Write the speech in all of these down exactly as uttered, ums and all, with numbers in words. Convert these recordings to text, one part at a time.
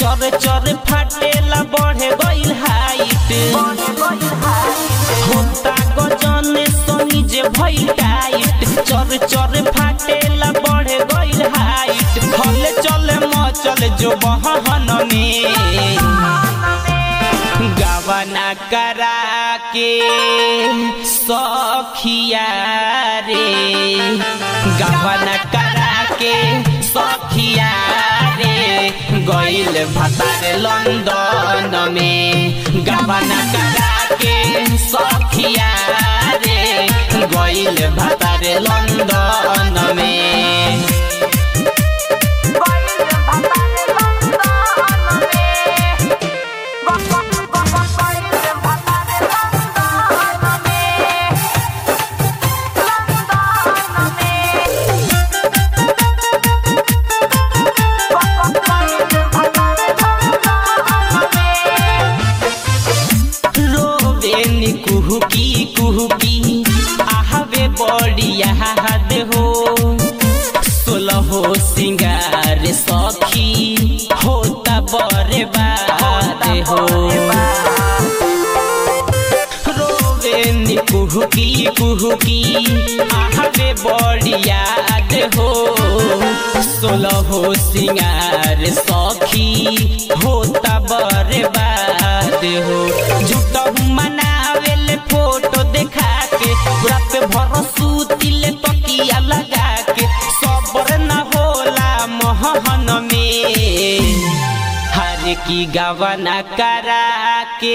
चर चर फाटेला बढ़े गइल हाइट होता गजन सनी जे भइल टाइट चर चर फाटेला बढ़े गइल हाइट हले चले मचल जो बहन में गवना करा के सखिया रे गवना करा के सखिया रे गइल भतार लंदन में गवना करा के सखिया रे गइल भतार लंदन में कुहुकी कुहुकी आहवे बड़िया हाथ हो सोलहो सिंगार सखी होता बड़े बात हो रोवे कुहुकी कुहुकी आहवे बड़िया हो सोलहो सिंगार सखी होता बड़े बात हो झूठा मना फोटो देखा के रात भर सूतिले तकिया लगा के सबर न होला मोहन में हर की गवना करा के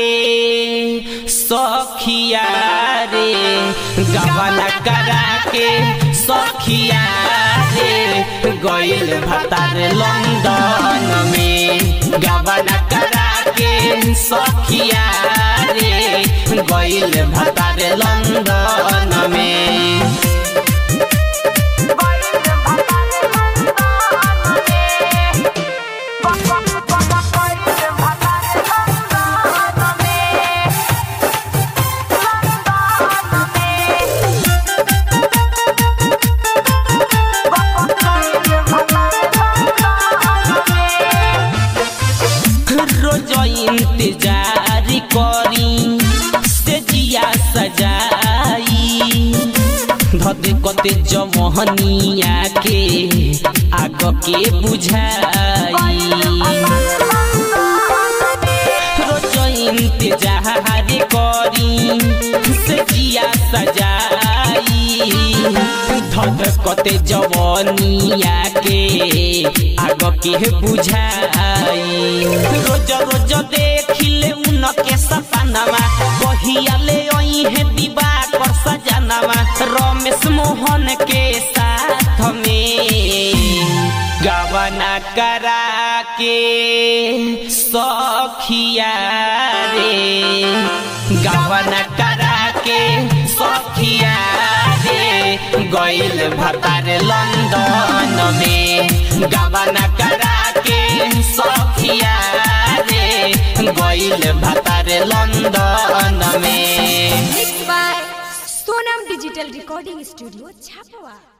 सखिया रे गवना करा के सखिया रे गइल भतार लंदन में गवना करा के सखिया रे गइल भतार लंदन में इंतजार करी से जिया सजाई धद कते जमहनिया के आग के बुझाई रोज इंतजार करी से जिया सजाई धद कते जमहनिया के आग के बुझाई रोज रोज देखिले उनके सपनावा बहियाले ओई है विवाह कर सजनावा रमेश मोहन के साथ में गवना करा के सखिया रे गवना करा के सखिया रे गइल भतार लंदन में गवना करा के सखिया रे गइल भतार लंदन में mix by Sonam digital recording studio छापवा।